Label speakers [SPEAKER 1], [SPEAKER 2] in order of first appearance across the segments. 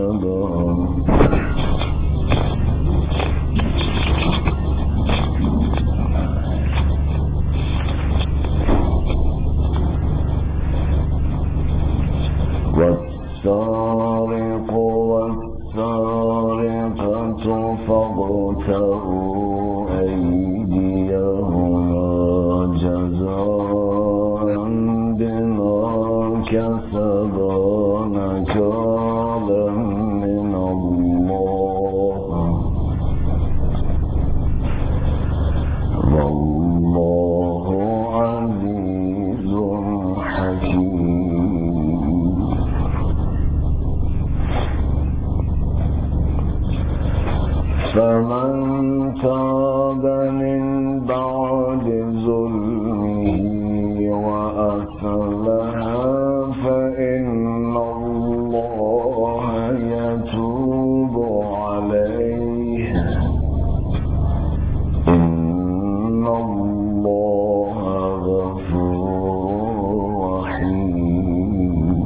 [SPEAKER 1] السلام والسارق والسارقة فاقطعوا أيديهما جزاء بما كسبا نكالا من الله والله عزيز حكيم. فمن تاب من بعد ظلمه وأصلح فإن الله يتوب عليه إن الله غفور رحيم.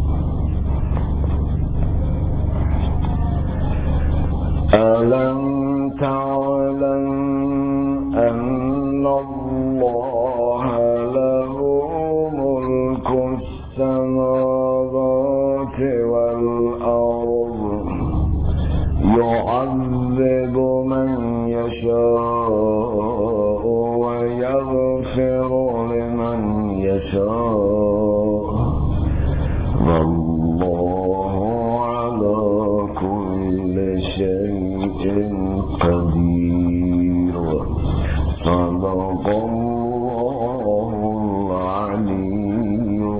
[SPEAKER 1] ألم تعلم أن الله له ملك السماوات والأرض يعذب من يشاء ويغفر لمن يشاء والله على كل شيء قدير. صدق الله العلي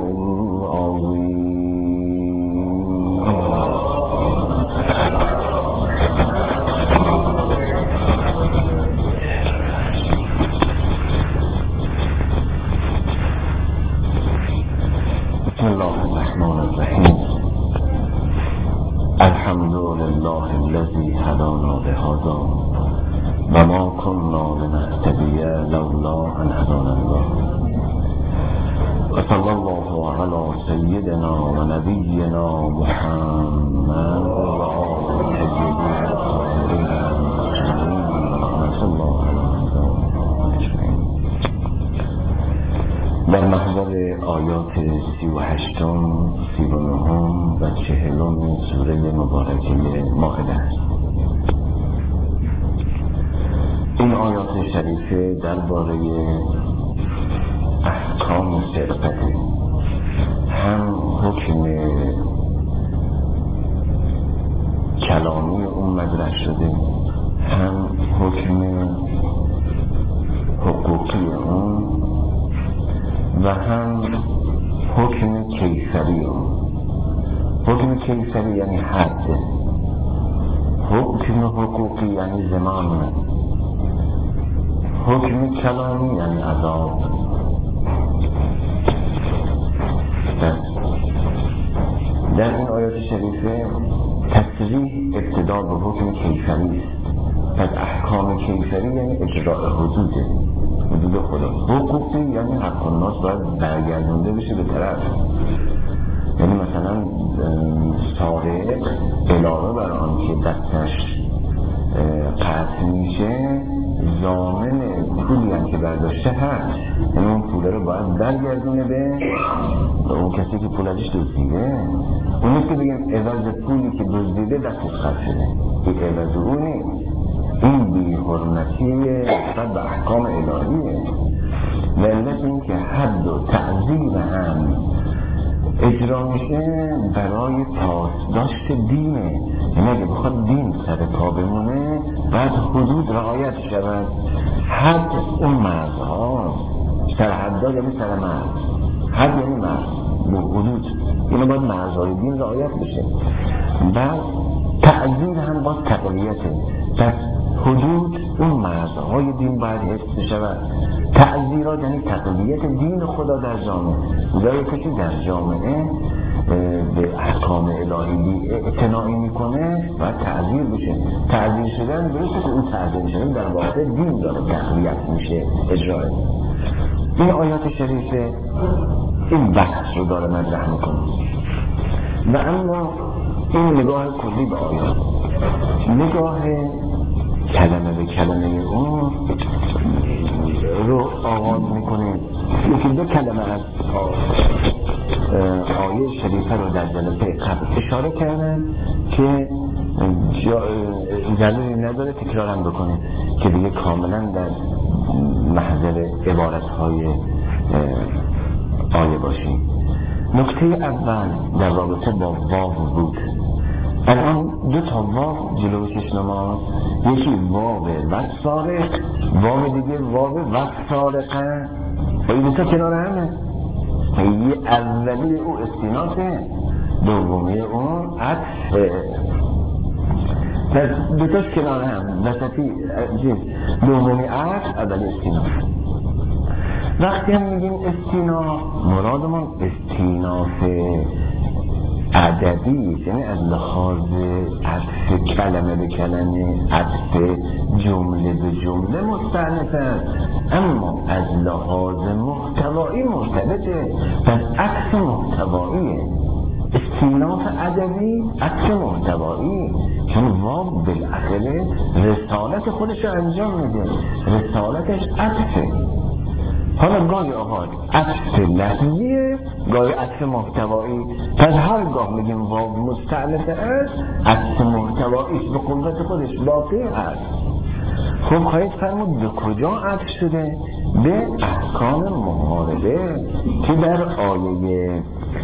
[SPEAKER 1] العظيم. بسم الله الرحمن الرحيم. الحمد لله الذي هدانا لهذا وما كنا لنهتدي لولا أن هدانا الله وصلى الله على سيدنا ونبينا محمد وعلى الطيبين الطاهرين المعصومين رحمة الله عليهم أجمعين. در محضر آیات 38 39 و 40 سوره مبارکه مائده است. این آیات شریفه درباره احکام سرقت، هم حکم کلامی اون مطرح شده، هم حکم حقوقی اون و هم حکم کیفری اون. حکم کیفری یعنی حد، حکم حقوقی یعنی زمان، حکم کلامی یعنی عذاب. در این آیات شریفه تصریح ابتدا به حکم کیفری است. پس احکام کیفری یعنی اجراء حدود خدا. حقوقی یعنی حق الناس باید برگردونده بشه به طرف. یعنی مثلا سارق علاوه بر آن که دستش قطع میشه ضامن پولی هم که برداشته هست، یعنی اون پوله رو باید برگردونه به اون کسی که پول ازش دزدیده. اون نیست که بگیم عوض پولی که دزدیده دستش قطع شده، این عوض اون نیست. این بی حرمتی نسبت به احکام الهیه. و علت این که حد و تعزیر هم اجرا میشه برای پاسداشت دینه. یعنی اگه بخواد دین سر پا بمونه باید حدود رعایت شود. حد اون مرزها، سرحدها یعنی سر مرز، حد یعنی مرز، حدود، اینو باید مرزهای دین رعایت بشه. بعد تعزیر هم باید تقویته. پس حدود اون مرزهای دین باید حفظ بشود. تعزیرات یعنی تقویت دین خدا در جامعه. جایی کسی در جامعه به احکام الهی اعتنایی میکنه باید تعزیر بشه. تعزیر شدن درسته که اون تعزیر شدن در واقع دین داره تقویت میشه، اجرای. این آیات شریفه این بحث رو داره مطرح میکنه. و اما این نگاه کلی به آیات. نگاه کلمه به کلمه اون رو آغاز میکنه. یکی دو کلمه از آیه شریفه رو در جلسه قبل اشاره کردن که ضروری نداره تکرارم بکنه که دیگه کاملا در محضر عبارتهای آیه باشیم. نکته اول در رابطه با واو بود. الان دو تا واو جلوی چشم ما، یکی واو و سارق، واو دیگه واو و سارقه. و این دو تا کنار همه. یه اولی او استیناسه، دومی اون عطفه. دو تاش کنار هم وسطی دومی عطف، اولی استیناس. وقتی هم میگیم استیناف مرادمون استیناف عددی، یعنی از لحاظ عطف کلمه به کلمه، عطف جمله به جمله مستأنف است، اما از لحاظ محتوایی مرتبطه. پس عطف محتواییه. استیناف عددی عطف محتوایی، چون واو بالاخره رسالت خودش رو انجام میده، رسالتش عطفه. حالا گاهی اوقات عطف لفظیه، گاهی عطف محتوایی. پس هرگاه میگیم واو مستأنف است، عطف محتواییش به قدرت خودش باقی هست. خب خواهید فرمود به کجا عطف شده؟ به احکام محاربه که در آیه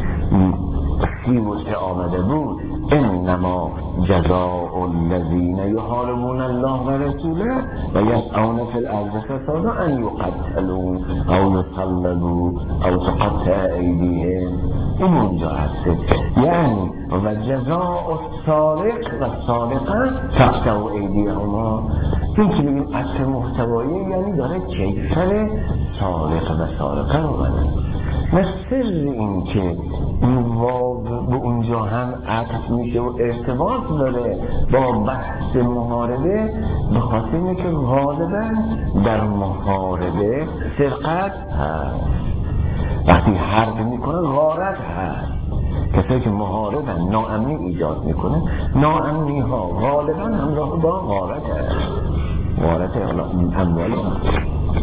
[SPEAKER 1] 33 آمده بود. انما جزاء الذین یحاربون الله و رسوله و یسعون فی الارض فسادا ان یقتلوا او یصلبوا او تقطع ایدیهم. این اونجا هست. یعنی و جزاء السارق و السارقه تقطع ایدیهما. این که میگیم اصل محتوایی یعنی داره کیفر سارق و سارقه رو بده. مثل این که این واو به اونجا هم عطف میشه و ارتباط داره با بحث محاربه، به خاطر اینه که غالبا در محاربه سرقت هست. وقتی حرب میکنه غارت هست. کسایی که محاربن ناامنی ایجاد میکنه، ناامنی ها غالبا همراه با غارت هست. غارت اموال هست.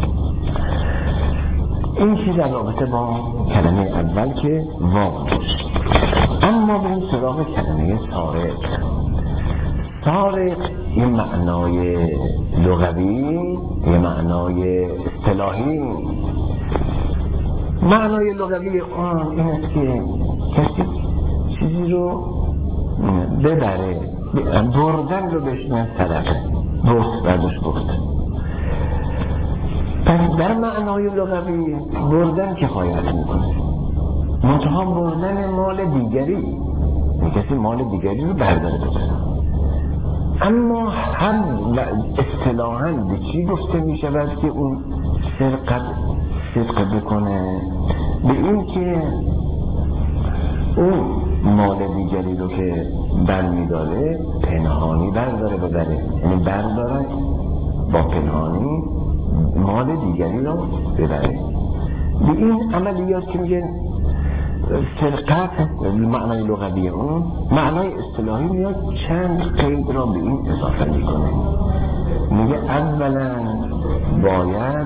[SPEAKER 1] این چیز در رابطه با کلمه اول که واو. اما به این سراغ کلمه سارق. سارق یه معنای لغوی، یه معنای اصطلاحی. معنای لغوی اون این است که کسی چیزی رو ببره، بردن رو بشنه صدقه، برد بردش برد. پس در معنای لغوی بردن کفایت میکنه، منتها بردن مال دیگری، کسی مال دیگری رو برداره بکنه. اما هم اصطلاحاً به چی گفته میشود که اون صدق بکنه؟ به این که اون مال دیگری رو که برمیداره پنهانی برداره ببره، یعنی برداره با پنهانی مال دیگری رو ببره. به این عملیات که میگن سرقت معنای لغوی اون، معنای اصطلاحی میاد چند قید را به این اضافه میکنه. میگه اولا باید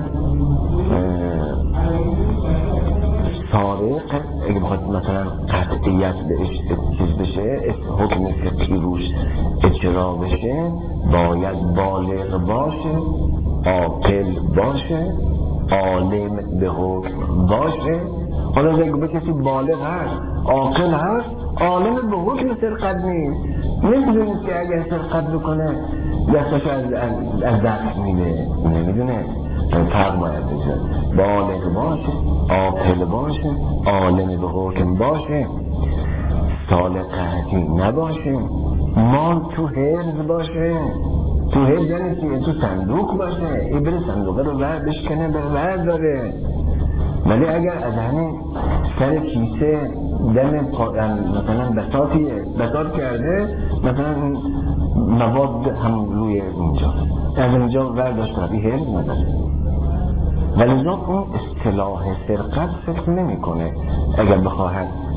[SPEAKER 1] سارق اگه بخواد مثلا قطعیت بهش چیز بشه، حکم فقهی روش اجرا بشه، باید بالغ باشه، عاقل باشه، عالم به حکم باشه. حالا اگه به کسی بالغ هست، عاقل هست، عالم به حکم سرقت نیست، نمیدونید که اگر سرقت بکنه دستش از دست میده، نمیدونه. فرق باید بشه بالغ باشه، عاقل باشه، عالم به حکم باشه، سالقتی نباشه، مال تو حرز باشه. تو حرز یعنی چیه؟ تو صندوق باشه، این بره صندوقه رو بشکنه بره داره. ولی اگر از همین سر کیسه دم مثلا بساط کرده، مثلا مواد هم روی اینجا از اینجا ورداشت رفی حرز نداره. ولی اون اصطلاح سرقت فکر نمی کنه اگر بخواهد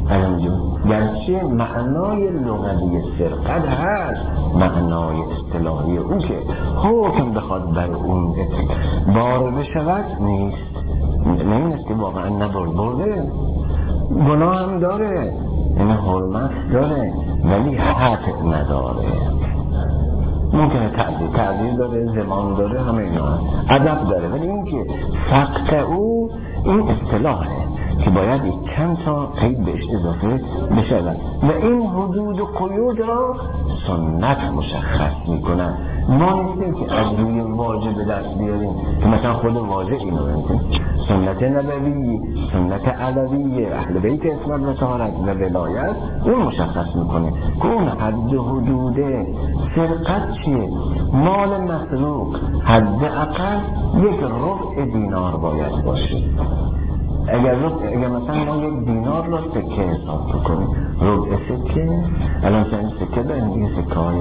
[SPEAKER 1] گرچه معنای لغوی سرقت هست، معنای اصطلاحی اون که حکم بخواد بر اون بار بشود نیست. نیست که واقعا برده گناه هم داره، این حرمت داره ولی حق نداره. ممکنه تعدیل داره، زمان داره، همه اینا ادب داره، ولی این که فقط او این اصطلاحه که باید چند تا قید بهش اضافه بشود و این حدود و قیود را سنت مشخص میکنن. ما نیستیم که از روی واژه به دست بیاریم که مثلا خود واژه اینو بگیم. سنت نبوی، سنت علوی، اهل بیت اسمت و طهارت و ولایت اون مشخص میکنه که اون حد و حدود سرقت چیه؟ مال مسروق حد اقل 1 ربع دینار باید باشه. اگر مثلا ما 1 دینار را سکه حساب بکنیم، ربع سکه الان چند سکه داریم؟ این سکه های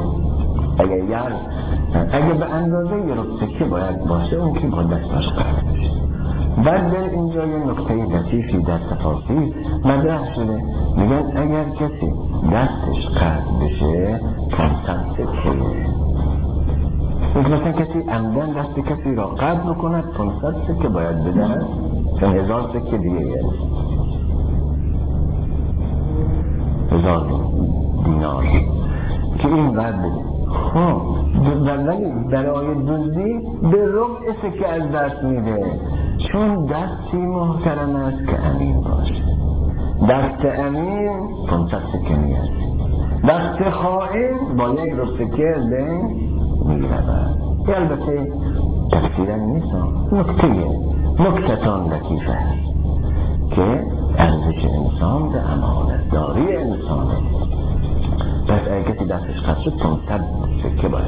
[SPEAKER 1] اگر به اندازه 1 ربع سکه باید باشه، اون که با دستاش قرار بشه. بعد در اینجا یه نکته لطیفی در تفاصیل مطرح شده، میگن اگر کسی دستش قطع بشه 500 سکه. مثلا کسی عمدن دست کسی را قطع بکند 500 سکه باید بدهد، چون 1000 سکه دیگه یعنی 1000 دینار که این قدر بده. ولی برای دزدی به ربع سکه از دست میده، چون دستی محترم است که امین باشه. دست امین 500 سکه میاد، دست خائن با 1 ربع سکه از بین میرود. البته تفسیرا نیست، نکته‌تان لطیفه است که ارزش انسان به امانتداری انسانه. پس اگه کسی دستش قطع شد 500 سکه باید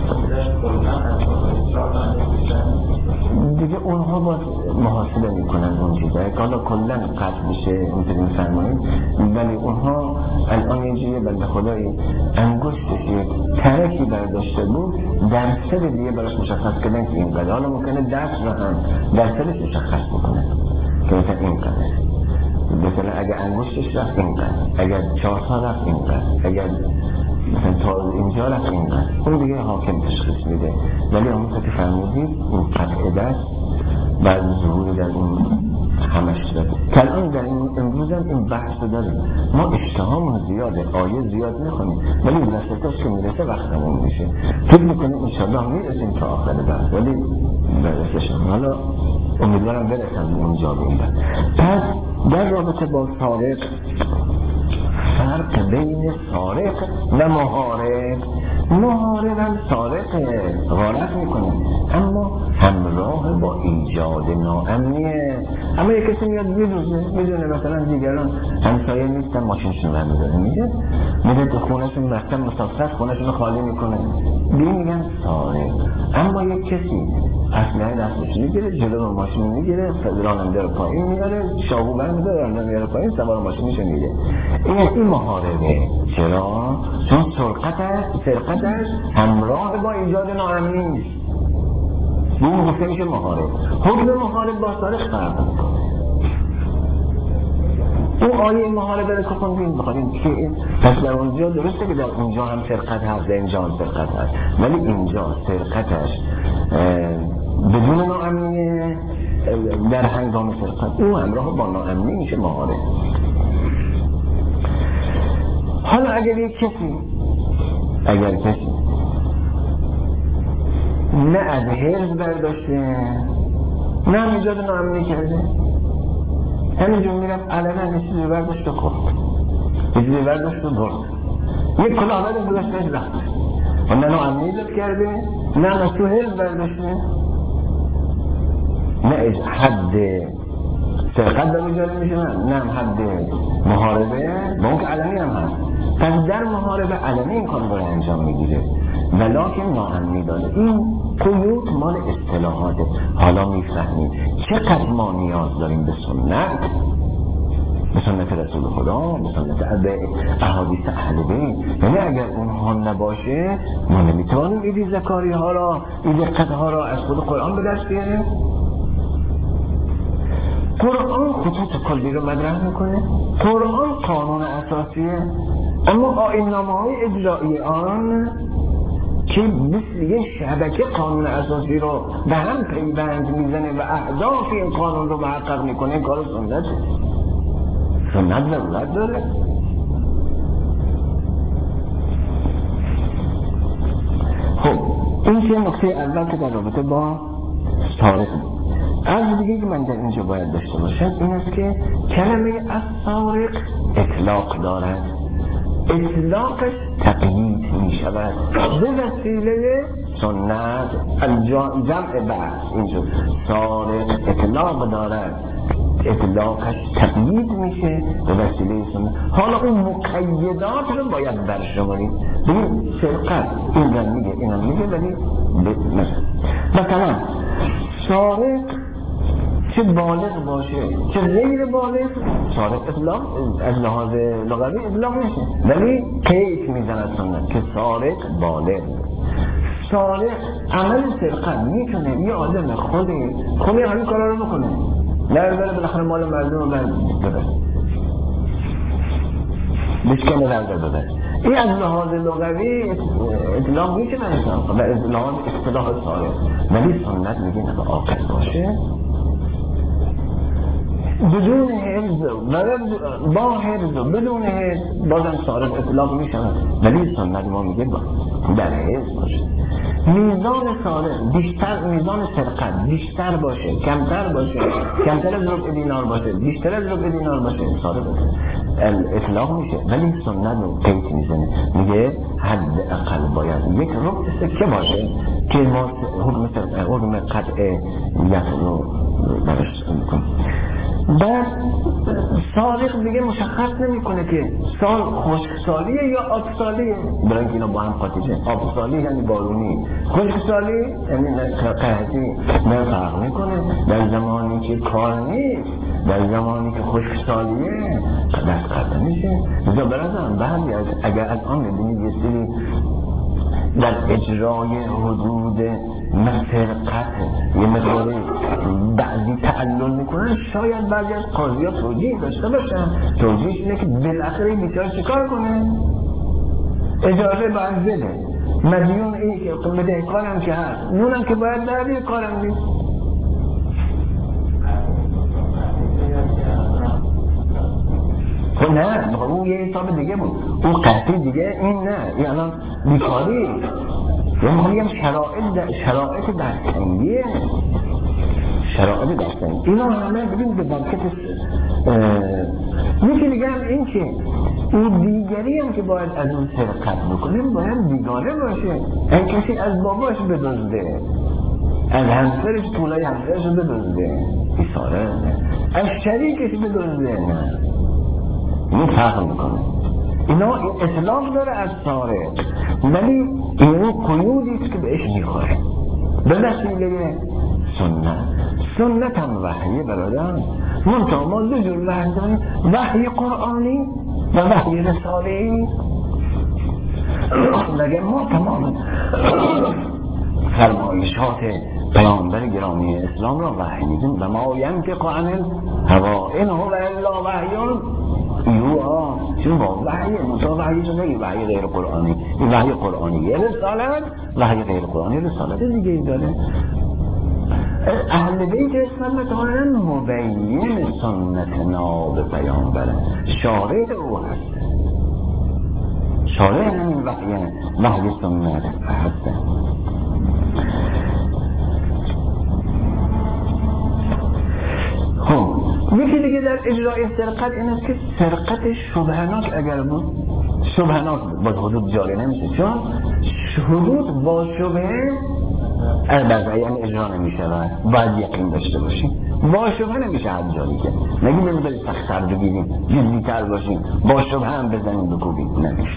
[SPEAKER 1] دیگه اونها باز محاسبه میکنن اون چیزایی که حالا کلن قطع بشه اینطوری میفرمایید، ولی اونها الان یه جیه بنده خدایی انگشتش یک ترکی برداشته بود، درصد دیگه براش مشخص کردن که این قدر. حالا ممکنه دست را هم درصدش مشخص بکنه که مثلا این قدر، مثلا اگر انگشتش رفت این قدر، اگر 4 تا رفت این قدر، اگر مثلا تا اینجا رفت این قدر، اون دیگه حاکم تشخیص میده. ولی همون که فرمودید این قطع دست بعد ظهور در این همش شده که الان در این امروز هم این بحث رو داریم. ما اشتهامون زیاده، آیه زیاد میخونیم ولی وسطاش که میرسه وقتمون میشه، فکر میکنیم انشاءالله میرسیم تا آخر بحث، ولی برسشم حالا امیدوارم برسم اونجا بودن. پس در رابطه با سارق، فرق بین سارق و محارب هم سارق غارت میکنه اما همراه با ایجاد ناامنیه. اما یک کسی میاد میدونه مثلا دیگران همسایه نیستن ماشینشون رو میداره، میده تو خونهشون رفتن مسافرت خونهشون رو خالی میکنه، میگن سارق. اما یک کسی اسلحه دستش میگیره، جلو ماشین میگیره، راننده رو پایین میاره، شاهو برمیداره، راننده رو پایین، سوار ماشینش میره. این محاربه. چرا؟ چون سرقتش همراه با ایجاد ناامنی نیست. به اون گفته میشه محارب. حکم محارب با سارق فرق میکنه. اون آیه محاربه رو که خوندیم بخواهیم که پس در اونجا درسته که در اونجا هم سرقت هست، در اینجا هم سرقت هست، ولی اینجا سرقتش بدون ناامنی در هنگام سرقت او همراه با ناامنی میشه محارب. حالا اگر کسی نه از حرز برداشته نه هم ایجاد ناامنی کرده، همینجور میرفت علنا یه چیزی برداشت و خورد، یه چیزی برداشت و برد، یک کلاه برداشت گذاشتش رفت و نه ناامنی ایجاد کرده نه از تو حرز برداشته، نه حد سرقت در ایجاد میشه، نه حد محاربه با اون که علنی هم هست. پس در محاربه علنی این کار رو انجام میگیره ولکن ناامنی داره. این قیود مال اصطلاحاته. حالا میفهمیم چقدر ما نیاز داریم به سنت رسول خدا، به سنت احادیث اهل بیت. یعنی اگر اونها نباشه ما نمیتوانیم این ذکاری ها را، این دقت ها را از خود قرآن به دست بیاریم. قرآن خطوط کلی رو مطرح میکنه، قرآن قانون اساسیه، اما آیین‌نامه‌های اجرایی آن که مثل یه شبکه قانون اساسی رو به هم پیوند میزنه و اهداف این قانون رو محقق میکنه، کار سنت ضرورت داره. خب این که نکته اول که در رابطه با سارق از دیگه که من در اینجا باید داشته باشم این است که کلمه السارق اطلاق دارد، اطلاقش تقیید می شود به وسیله سنت جمع بحث. اینجا سارق اطلاق دارد، اطلاقش تقیید میشه به وسیله سنت. حالا اون مقیدات رو باید برشماریم. ببین سرقت این رو میگه این رو میگه، ولی مثلا سارق چه بالغ باشه چه غیر بالغ، سارق اطلاق از لحاظ لغوی اطلاق میشه، ولی قید میزند سنت که سارق بالغ. سارق عمل سرقت میتونه یه آدم خودی همین کارا رو بکنه، نه بالاخره مال مردم رو ببره بشکنه ببره. این از لحاظ لغوی اطلاق میشه به انسان و از لحاظ اصطلاح سارق، ولی سنت میگه نه عاقل باشه بدون حفظ و با حفظ و بدون حفظ بازم سارق اطلاق می شود، ولی سنت ما میگه در حفظ باشه. میزان سارق بیشتر، میزان سرقت بیشتر باشه کمتر باشه، کمتر از ربع دینار باشه بیشتر از ربع دینار باشه، سارق اطلاق میشه، ولی سنت رو قید میزنه، میگه حداقل باید یک ربع سکه باشه که ما حکم قطع رو برش میکنیم. بعد سارق دیگه مشخص نمیکنه که سال خشکسالیه یا آبسالیه، برای اینکه اینا با هم قاطیه. آبسالی یعنی بارونی، خشکسالی یعنی قحطی، نه فرق میکنه. در زمانی که کار نیست، در زمانی که خشکسالیه دست قطع میشه. لذا برازم بعضی اگر از آن میبینید یه سری در اجرای حدود سرقت یه مقداری بعضی تعلل میکنن، شاید بعضی از قاضی ها توجیه داشته باشن. توجیهش اینه که بالاخره بیچاره چیکار کنه؟ اجازه باید بده، مدیون این که بده کارم که هست، نونم که باید دردی کارم نیست. خب نه، اون یه حساب دیگه بود، اون قحطی دیگه، این نه، این الان بیکاری. یعنی میگم شرایط دستنگیه، شرایط دستنگی اینا همه ببین به برکت یکی دیگه هم این که اون دیگری هم که باید از اون سرقت بکنه باید بیگانه باشه. این کسی از باباش بدزده، از همسرش پولای همسرش رو بدزده، ایساره نه، از شریکش بدزده نه، این فرق میکنه. اینا اطلاق داره از سارق، ولی اینو قیودیست که بهش میخوره به وسیله سنت هم وحی برادر. منطقه ما دو جور وحی داریم، وحی قرآنی و وحی رسالی. مگه ما تمام فرمایشات پیامبر گرامی اسلام را وحی میدیم و ما ینطق عن الهوی ان هو الا وحی یوحی. چون با وحی منطقه وحی شده این وحی غیر قرآنی، این وحی قرآنی یه رسالت، وحی غیر قرآنی رسالت دیگه ای داره. اهل بیت اسلام تعالی مبین سنت ناب پیامبره، شارع او هست، شارع همین وحی سنت هست. خب یکی دیگه در اجرای سرقت این است که سرقت شبهناک اگر بود، شبهناک بود، با حدود جاری نمیشه، چون حدود با شبهه البته یعنی اجرا نمیشه و باید یقین داشته باشیم. با شبهه نمیشه حد جاری که نگیم نمیداری سخت‌تر بگیریم، جزی‌تر باشیم، با شبهه هم بزنیم بکوبیم، نمیشه.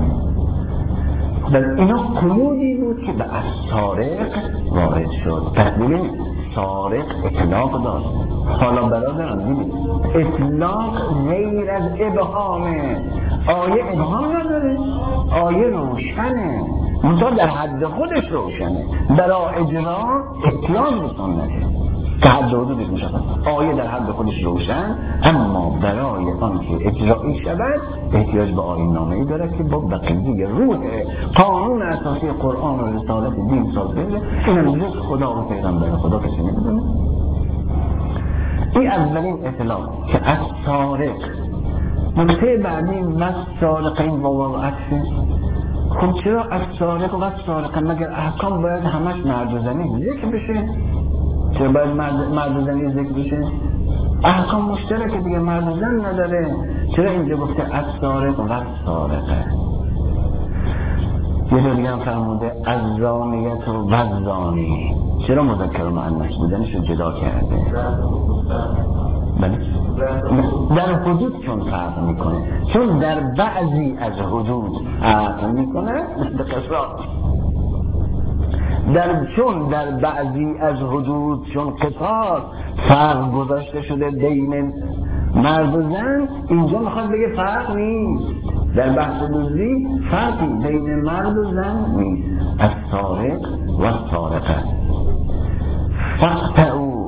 [SPEAKER 1] در اینا قیودی بود که به از سارق وارد شد. پس ببین سارق اطلاق داشت. حالا برادران ببین اطلاق غیر از ابهامه، آیه ابهام نداره، آیه روشنه، منطقه در حد خودش روشنه، برای اجرا احتیاج به سنته. که حد حدودش مشخص، آیه در حد خودش روشن، اما برای آنکه اجرایی شود احتیاج به آیین نامه‌ای دارد که با بقیه روح قانون اساسی قرآن و رسالت دین سازه. این هم جز خدا و پیغمبر خدا کسی نمیدونه. این اولین اطلاع که از سارق. نکته بعدی و سارقین و عطفه. خب چرا از سارق و سارقه؟ مگر احکام باید همش مرد و زنی ذکر بشه؟ چرا باید مرد و زنی ذکر بشه؟ احکام مشترکه دیگه، مرد و زن نداره. چرا اینجا گفته از سارق و سارقه؟ یه جا دیگه هم فرموده از زانیت و زانی. چرا مذکر و مؤنث بودنش رو جدا کرده؟ بله؟ در حدود چون فرق میکنه، چون در بعضی از حدود فرق میکنه مثل قصاص. چون در بعضی از حدود، چون قصاص فرق گذاشته شده بین مرد و زن، اینجا میخواد بگه فرق نیست. در بحث دزدی فرقی بین مرد و زن نیست. از سارق و سارقه. فقطعو.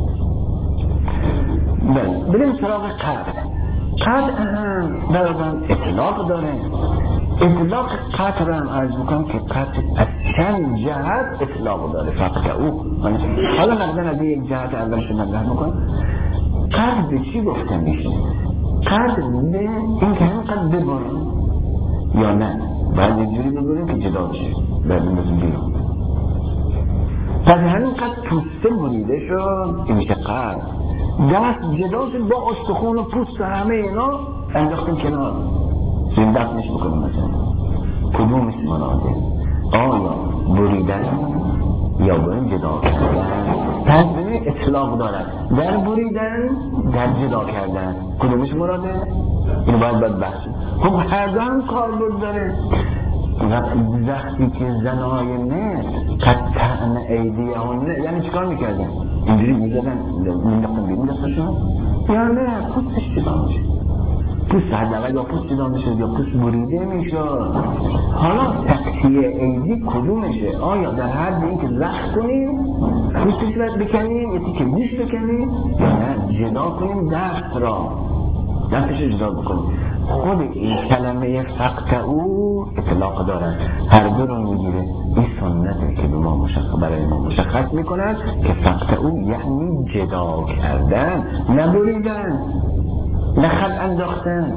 [SPEAKER 1] بریم سراغ قطع هم برادران اطلاق داره. اطلاق قطع رو هم عرض بکنم که قطع از چند جهت اطلاق داره. فقطعو حالا نقدن از یک جهت اولش نگه میکنم. قطع به چی گفته میشه؟ قطع به این که همینقدر ببرن یا نه باید اینجوری ببرن که جدا بشه، باید این بزن بیرون. پس همینقدر پوسته بریده شد این میشه قطع. دست جدا شد با استخون و پوست و همه اینا انداختیم کنار، این دفنش بکنیم. مثلا کدومش مراده؟ آیا بریدن یا باید جدا کردن؟ پس ببینید اطلاق دارد. در بریدن، در جدا کردن، کدومش مراده؟ اینو باید بحث. خب هر دو هم کاربرد داره. وقتی که زنای نه قطعن ایدیهن، یعنی چیکار میکردن؟ اینجوری میزدن مینداختن بیرون دستشون؟ یا نه پوستش جدا میشه، پوست حداقل یا پوست جدا میشه یا پوست بریده میشه. حالا تقطیع ایدی کدومشه؟ آیا در حد اینکه زخم کنیم پوستش رو بکنیم، یکی که گوش بکنیم، یا نه جدا کنیم دست را، دستش جدا بکنیم؟ خود این کلمه فقطعو اطلاق دارن، هر دو رو میگیره. این سنته که به ما برای ما مشخص میکنن که فقطعو یعنی جدا کردن، نبریدن، نخل انداختن،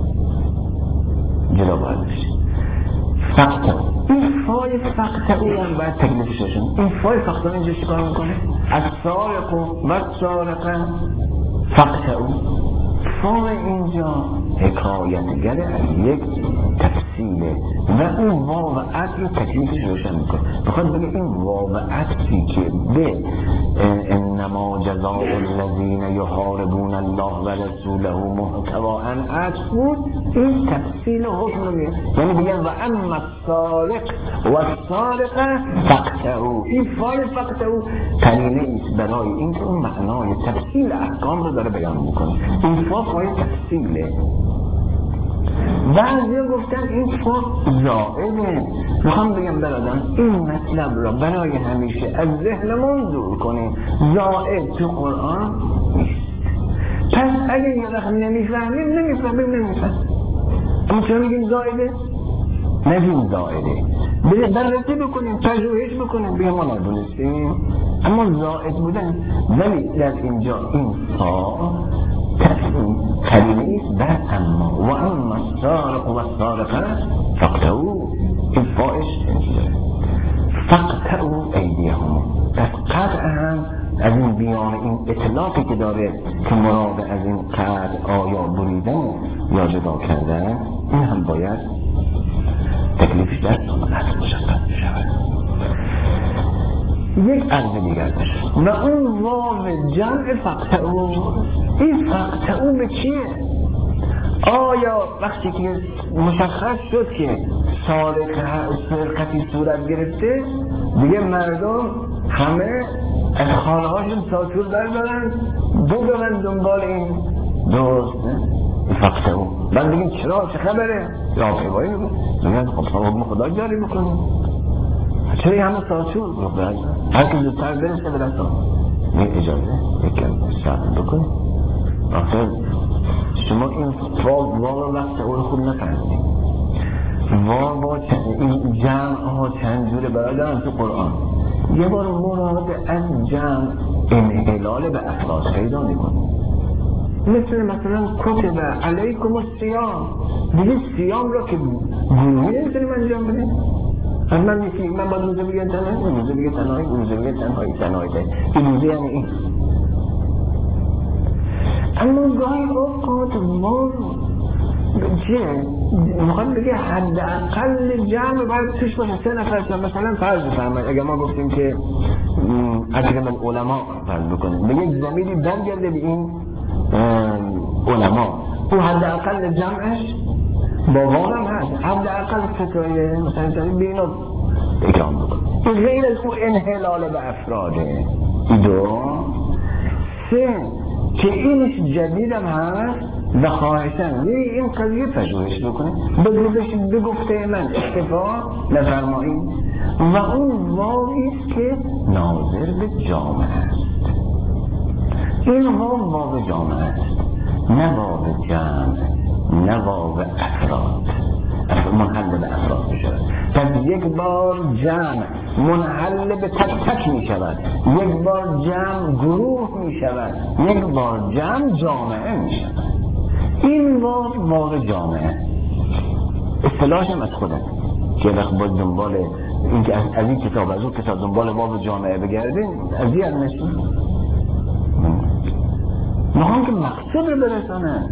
[SPEAKER 1] جدا باید بشه. فقطعو. این فای فقطعو هم باید تکلیفش بشن. این فای فقطعو اینجا چیکار میکنه؟ از سارق و سارقه فقطعو. فای اینجا حکایتگر از یک تفصیله و اون واو عطف رو تکلیفش روشن میکنه. بخواد بگه این واو عطفی که به انما جزاء الذین یحاربون الله و رسوله محتوا عطف بود، این تفصیل حکم رو میگه. یعنی بگن و اما السارق و السارقه فقطعو. این فای فقطعو قرینه ایست برای اینکه اون معنای تفصیل احکام رو داره بیان میکنه. این فای تفصیله. بعضی گفتن این فا زائده. میخوام بگم برادرم این مطلب را برای همیشه از ذهنمون دور کنیم. زائد تو قرآن نیست. پس اگه یه وقت نمیفهمیم اما چرا میگیم زائده؟ نگیم زائده، بررسی بکنیم، پژوهش بکنیم، بگیم ما ندونستیم اما زائد بودن. ولی در اینجا این فا قرینه ایست بر اما و اما السارق و السارقه فقطعو. این فاش فقطعو ایدیهم. پس قطع هم از این بیان این اطلاقی که داره که مراد از این قطع آیا بریدن یا جدا کردن، این هم باید تکلیفش در سنت مشخص شود. یک عرض دیگر داشت و اون واو جمع فقطعو. این فقطعو به چیه؟ آیا وقتی که مشخص شد که سرقتی صورت گرفته دیگه مردم همه از خانه هاشون ساتور بردارن برن دنبال این درست فقطعو؟ من بگیم چرا چه خبره؟ یا پیوایی بگیم خب خدا جاری بکنیم. چرا همه ساتور هر که زودتر برسه به دستان اجازه یکم صبر بکنید. آخر شما این واو وقت اول خوب نفهمید. واو این جمع ها چند جوره برادران تو قرآن. یه بار مراد از جمع انحلال به افراد پیدا میکنه. مثلا کتب علیکم الصیام، دیگه صیام را که گروهی نمیتونیم انجام بدیم. من باید روزه بگه تنهایی، اون روزه بگه تنهایی، اون روزه بگه تنهایی این روزه یعنی این. اما گاهی اوقات ما چیه؟ میخواد بگه حداقل جمع باید توش باشه 3 نفر. مثلا فرض بفرمایید اگر ما گفتیم که اکرم العلماء فرض بکنیم، به یک ضمیری برگرده به این علما، او حداقل جمعش با واو هم هست، حداقل فتوای مثلا بینا اکرام بکنیم. این غیر از او انحلال به افراده. 2 3 که اینش جدید هم هست و خواهشن این قضیه پژوهش بکنه، به گفته من اکتفا نفرمایید. و اون واوی است که ناظر به جامعه است. این واو جامعه است، نه واو جمع، نه واو افراد. منحل به افراد می شود. پس یک بار جمع منحل به تک تک می شود، یک بار جمع گروه می شود، یک بار جمع جامعه می شود. این واو جامعه اصطلاحش هم از خودم که وقت باید دنبال این که از این کتاب از اون کتاب دنبال واو جامعه بگردین از این نشون نهان که مقصود رو برسانه.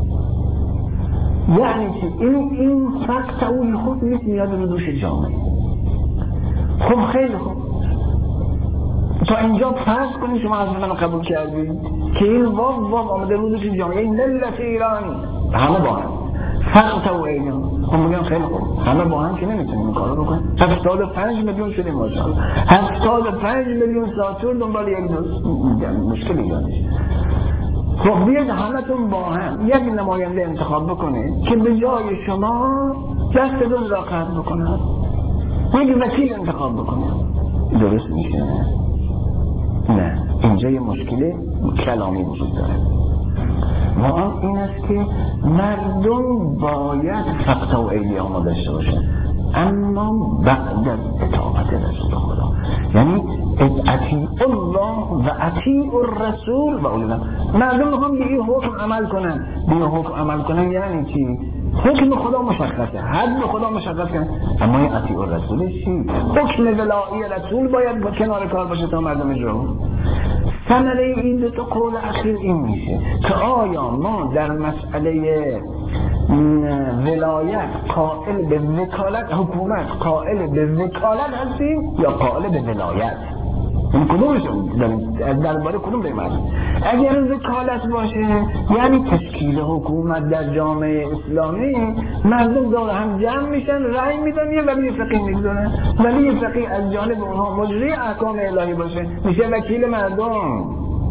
[SPEAKER 1] یعنی که این فقط اون خود نیست میاد رو دوش جامعه. خب خیلی خوب، تا اینجا فرض کنید شما از منو قبول کردید که این واو آمده رو دوش جامعه. این ملت ایران همه با هم فقط و اینا. خب میگم خیلی خوب، همه با هم که نمیتونیم این کارو بکنیم. 75 میلیون شدیم ماشاءالله، 75 میلیون ساتور دنبال یک دوست مشکلی ایجاد میشه. خب بیاید همتون با هم یک نماینده انتخاب بکنید که به جای شما دستتون را قطع بکنه، یک وکیل انتخاب بکنه. درست میشه؟ نه، اینجا یه مشکل کلامی وجود داره. و آن این است که مردم باید فقط و ایدی ما داشته باشن، اما بعد از اطاعت رسول خدا. یعنی اطیع الله و اطیع الرسول و اولم. مردم هم به این حکم عمل کنن، به این حکم عمل کنن یعنی چی؟ حکم خدا مشخصه، حد خدا مشخص کنه، اما این اطیع الرسول چی؟ حکم ولایی رسول باید با کنار کار باشه تا مردم اجرا کنن. ثمره این دو تا قول اخیر این میشه که آیا ما در مسئله ولایت قائل به وکالت، حکومت قائل به وکالت هستیم یا قائل به ولایت؟ این کدومشون درباره کدوم بیمارد؟ اگر وکالت باشه یعنی تشکیل حکومت در جامعه اسلامی، مردم دور هم جمع میشن، رأی میدن، یه ولی فقیه میگذارن، ولی فقیه از جانب اونها مجری احکام الهی باشه، میشه وکیل مردم.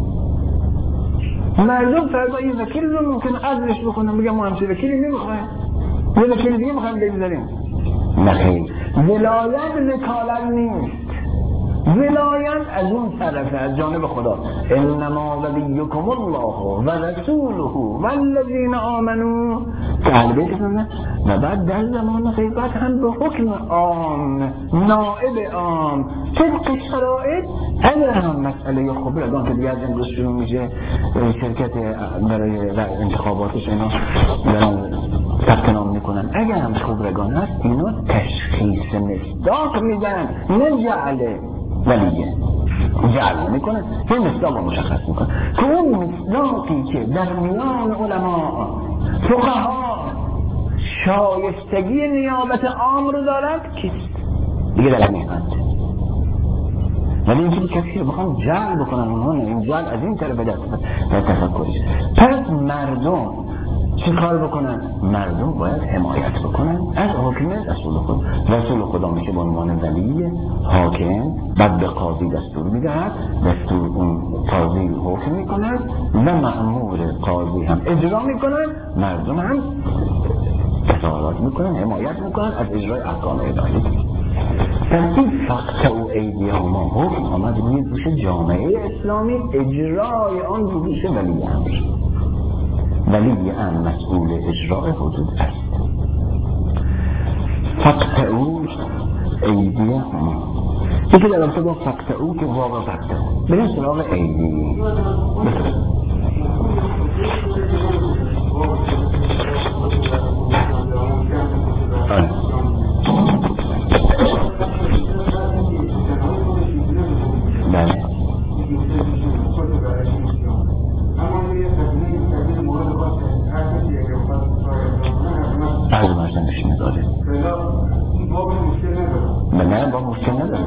[SPEAKER 1] مردم فردا یه وکیل رو ممکن عزلش بکنن، میگم ما همچه وکیلی نمیخوایم، یه وکیل دیگه میخوایم بگذاریم. نخیر، ولایت وکالت نیست، ولایت از اون طرف از جانب خدا. انما ولیکم الله و رسوله و الذین آمنوا که اهل بیت هستند. و بعد در زمان غیبت هم به حکم عام، نائب عام، طبق شرایط. اگر هم مسئله خبرگان که دیگه از امروز شروع میشه شرکت برای انتخاباتش اینا دارن ثبت نام میکنن، اگر هم خبرگان هست اینا تشخیص مصداق میدن، نه جعله ولیه جعل میکنه، یه مصداق مشخص میکنه که اون مصداقی که در میان علماء فقها شایستگی نیابت عام رو دارد کیست؟ دیگه در میخواد. ولی اینکه کسی رو بخوام جعل بکنن اونها نه، این جعل از این طرف در تفکرش. پس مردم چه کار بکنن؟ مردم باید حمایت بکنن از حکم رسول خدا. رسول خدا میشه به عنوان ولی حاکم، بعد به قاضی دستور میدهد، دستور اون قاضی حکم میکند و مأمور قاضی هم اجرا میکنن، مردم هم اطاعت میکنن، حمایت میکنن از اجرای احکام الهی. پس این فقط او ایدی ما حکم آمد روی دوش جامعه اسلامی، اجرای آن رو دوش ولی امر. ولی امر مسئول اجرای حدود است. فقط او ایدی ما یکی در رابطه با فقط او که واقع فقط او بریم سراغ ایدی. بله عرض مرزم بشینه داره نه با مشکل نداره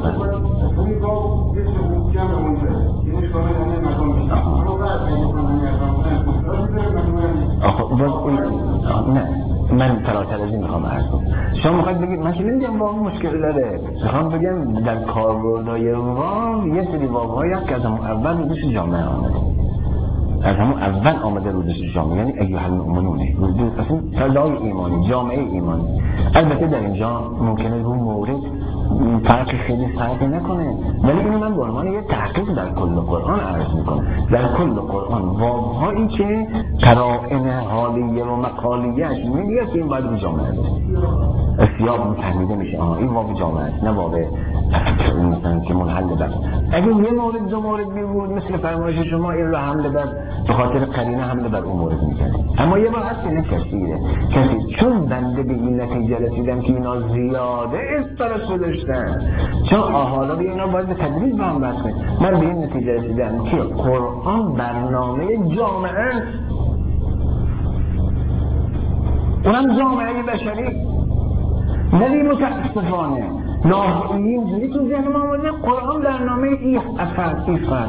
[SPEAKER 1] نه من فراتر از این میخوام عرض کنم. شما میخواید بگید من که نمیگم واو مشکل داره، میخوام بگم در کاربردهای واو یه سری واوهایی هست که از همون اول رو دوش جامعه آمده، از همون اول آمده رو دوش جامعه، یعنی ایها المؤمنونه اصلا فضای ایمانی، جامعه ایمانی. البته در اینجا ممکنه رو مورد فرقی خیلی فرقی نکنه، ولی اینو من به عنوان یه تحقیق در کل قرآن عرض میکنم. در کل قرآن واوهایی که قرائن حالیه و مقالیه‌اش میگه که این باید رو جامعه است. سیاق فهمیده میشه این واو جامعه است، نه واو مثلا که منحل بر. اگه یه مورد دو مورد بود مثل فرمایش شما این رو حمله بر به خاطر قرینه حمله بر اون مورد میکنه، اما یه بار هست نه کثیره کسی چون بنده به این نتیجه رسیدم که اینا زیاده استرس داشتن، چون حالا به اینا باید به تدریج با هم بحث کنیم. من به این نتیجه رسیدم که قرآن برنامه جامعه است، اونم جامعه بشری. ولی متاسفانه ناهیین زیدی تو ذهن ما آمده قرآن برنامه ای افرد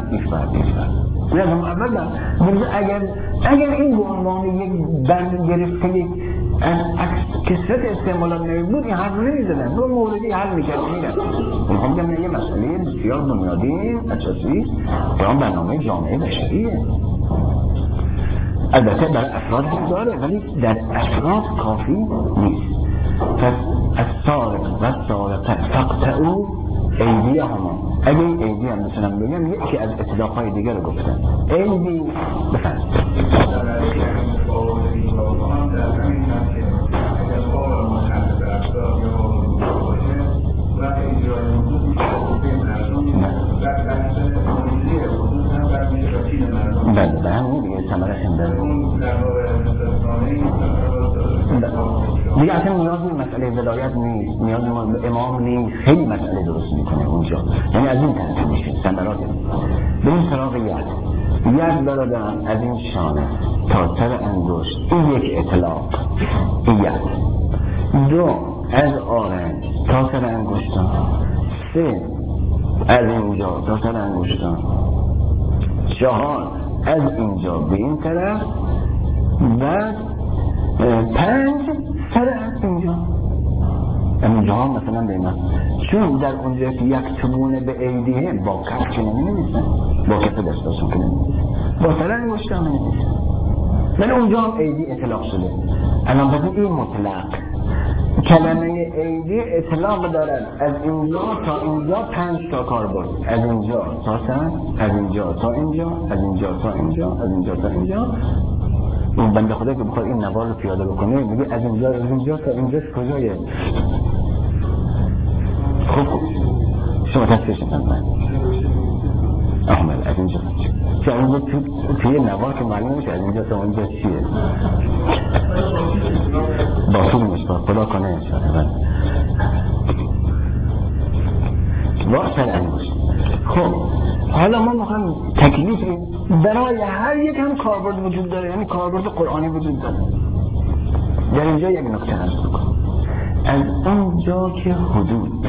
[SPEAKER 1] لازم اول اگر این به عنوان یک بند گرفته یک کسرت استعمالات نمی بود این حرف نمیزدن، دو موردی حل میکرد میرن. میخوام بگم یه مسئله بسیار بنیادی اساسی قرآن برنامه جامعه بشریه. البته برای افراد هم داره ولی در افراد کافی نیست. پس از سارق و سارقه فقطعوا ایدیهما. اگه این ایدی هم میتونم بگم یکی از اطلاقهای دیگر رو گفتن ایدی بفرد بله همون دیگه ثمره هم دیگه اصلا نیاز به مسئله ولایت نیست، نیاز به امام نیست، خیلی مسئله درست میکنه اونجا، یعنی از این طرف میشه ثمرات. بریم سراغ ید برادرم از این شانه تا سر انگشت این یک اطلاق، این ید. دو از آرنج تا سر انگشتان، سه از اینجا تا سر انگشتان، چهار از اینجا به این طرف و پنج سر از اینجا. اینجا ها مثلا بیمه چون در اونجا که یک تمونه به ایدیه با کف که نمی‌نویسن، با کف دستاشون که نمی‌نویسن، با سر انگشت هم نمی‌نویسن، ولی اونجا هم ایدی اطلاق شده. الان بزن این مطلق کلمه ایدی اطلاق دارد از اینجا تا اینجا 5 تا کار بود، از اینجا تا سر، از اینجا تا اینجا، از اینجا تا اینجا، از اینجا تا اینجا. اون بنده خدا که بخواد این نوار رو پیاده بکنه میگه از اینجا تا اینجاش کجایه؟ خب شما تصفیش نکنم احمد از اینجا که اونجا توی نوار که معلوم میشه از اینجا تا اینجا چیه؟ باطول میشه خدا کنه انشاءالله. واسه انگوش. خب حالا ما میخوایم تکلیف برای هر یک هم کاربرد وجود داره، یعنی کاربرد قرآنی وجود داره. در اینجا یک نکته عرض بکنم، از اونجا که حدود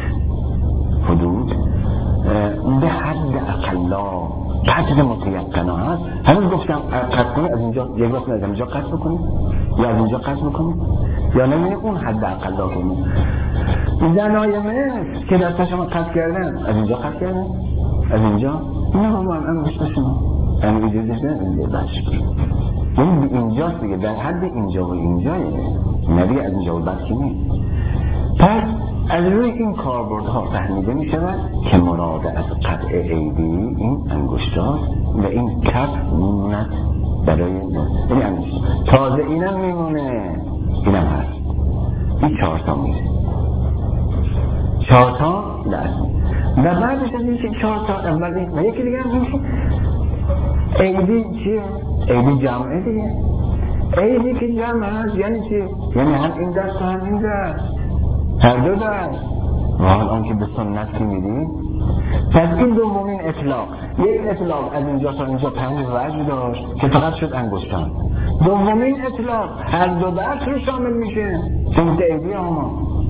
[SPEAKER 1] به حد اقلا قطع متیقنا هست، همون گفتم قطع کنی از اینجا یک وقت از اینجا قطع بکنی یا از اینجا قطع بکنی یا نمیده اون حد اقلا کنی. زنای مصر که دستشون قطع کردن از اینجا قطع کردن، از اینجا نه بابا هم گشتشون هم اجازه نه اینجا بچه یعنی به اینجاست دیگه، در حد اینجا و اینجا نبی از اینجا و بچه نیست. پس از روی این کاربردها فهمیده می شود که مراد از قطع ایدی این انگشتاست و این کف میموند برای این انگشت. تازه اینم میمونه، اینم هست، این 4 تا میره، 4 تا لازم. و بعدش از این که 4 تا اول این و یکی دیگه هم میشه ایدی چیه؟ ایدی جمعه دیگه. ایدی که جمع هست یعنی چی؟ یعنی هم این دست و هم این دست، هر دو دست. و حال آنکه به سنت که میدیم پس این دومین اطلاق. یک اطلاق از اینجا تا اینجا 5 وجه داشت که فقط شد انگشتان. دومین اطلاق هر دو دست رو شامل میشه، سمت ایدی هما.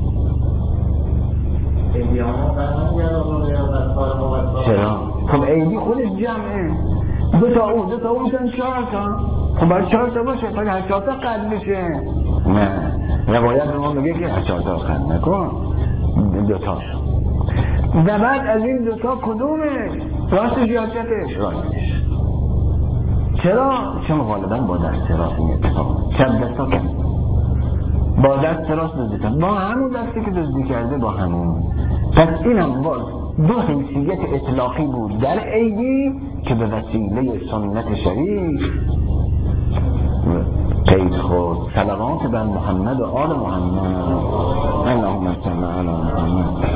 [SPEAKER 1] چرا؟ خب ایدی خودش جمعه، 2 تا اون 2 تا اون میشن 4 تا. خب باید 4 تا باشه، باید هر 4 تا قد بشه. نه، روایت به ما میگه که هر 4 تا قد نکن، 2 تاش. و بعد از این 2 تا کدومش؟ راستش یا چپش؟ راستش. چرا؟ چون غالبا با دست راست این اتفاق. چپ دستا کم با دست راست دزدی کرد، با همون دستی که دزدی کرده با همون. پس اینم باز 2 حیثیت اطلاقی بود در ایدی که به وسیله سنت شریف قید خود. صلوات بر محمد و آل محمد. اللهم صل علی محمد.